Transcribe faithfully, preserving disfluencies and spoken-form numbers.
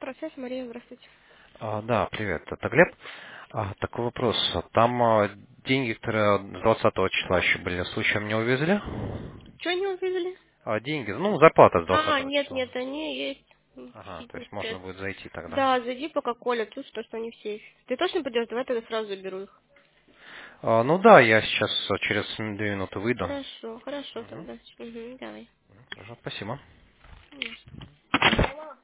Процесс, Мария, здравствуйте. А, да, привет, это Глеб. А, такой вопрос. Там а, деньги, которые с двадцатого числа еще были, случаем не увезли? Что не увидели? А, деньги, ну, зарплата с А, двадцатого нет, числа. нет, они есть в Ага, то есть можно фитнес. будет зайти тогда. Да, зайди пока Коля, тут что, что они все. Ты точно пойдешь? Давай тогда сразу заберу их. А, ну да, я сейчас а, через две минуты выйду. Хорошо, хорошо Мгм. тогда. Угу, давай. Хорошо, спасибо. Конечно.